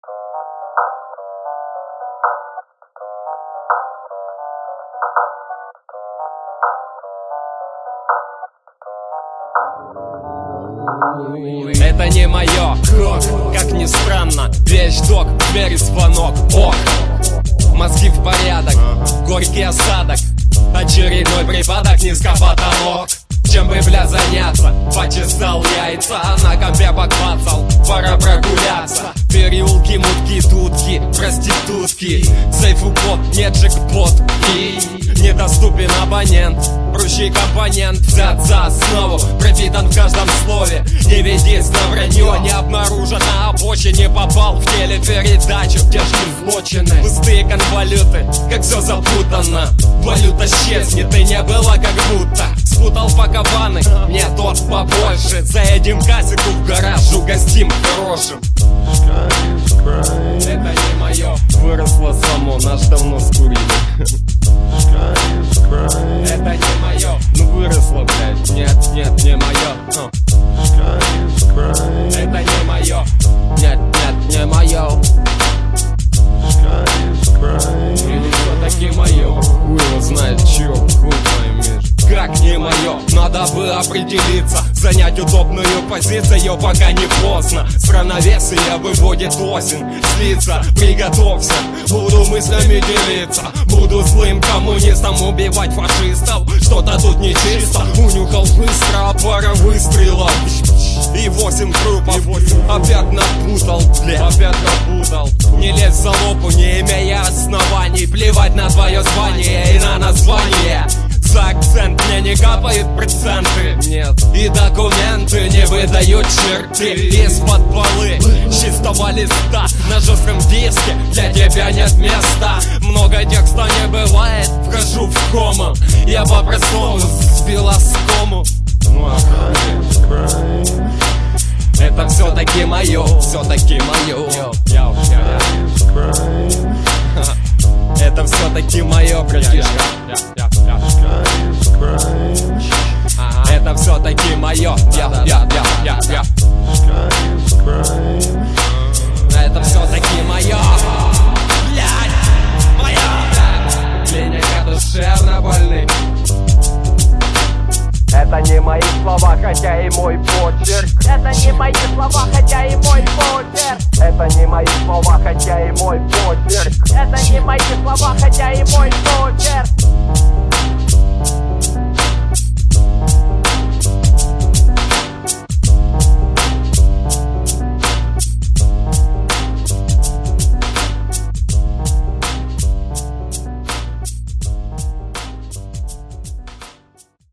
Это не мое, как ни странно. Вещдок, дверь, звонок, ок. Мозги в порядок, горький осадок. Очередной припадок, низко потолок. Чем бы, бля, заняться? Почесал яйца, на компе поквацал. Пора прогуляться. Переулки, мутки, тутки, проститутки. Сейфу код, нет джекпот. И недоступен абонент. Прущий компонент взят за основу, пропитан в каждом слове. Не ведись на вранье, не обнаружен на обочине. Попал в телепередачу, тяжкие злочины. Пустые конвалюты, как все запутано. Валюта исчезнет, и не было как будто. Спутал пакованы, мне тот побольше. Заедем кассику в гараж, угостим хорошим. Это не мое, выросло само, наш давно скурили. Это не мое, ну выросло, блядь. Нет, нет, не мое. Это не мое. Нет, нет, не мое. Или все-таки мое? Хуй его знает, чё, хуй поймешь. Как не мое, надо бы определиться, занять удобную позицию, пока не поздно. С равновесия выводит осень, слиться, приготовься. Буду мыслями делиться, буду злым коммунистом, убивать фашистов. Что-то тут нечисто, унюхал быстро, пара выстрелов. И 8 трупов, опять напутал, бля, опять напутал. Не лезь за лопу, не имея оснований. Плевать на твое звание и на название. За акцент мне не капают проценты, нет. И документы не выдают черты. Из-под полы чистого листа на жестком диске для тебя нет места. Много текста не бывает, вхожу в кому. Я по-простому сбил оскому. Это все-таки мое, все-таки мое. Это все-таки мое, братишка. Это все-таки мое. Это все-таки мое. Блядь, мое. Клиника душевно больных. Это не мои слова, хотя и мой почерк. Это не мои слова, хотя и мой почерк. Это не мои слова, хотя и мой почерк. Это не мои слова, хотя и мой почерк.